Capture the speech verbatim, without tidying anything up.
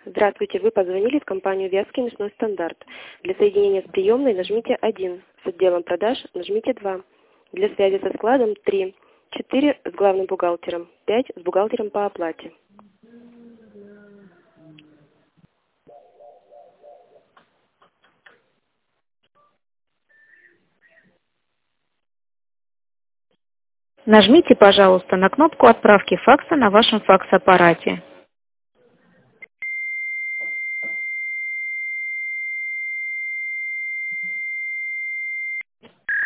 Здравствуйте, вы позвонили в компанию Вятский мясной стандарт. Для соединения с приемной нажмите один, с отделом продаж нажмите два, для связи со складом три, четыре с главным бухгалтером, пять с бухгалтером по оплате. Нажмите, пожалуйста, на кнопку отправки факса на вашем факс-аппарате.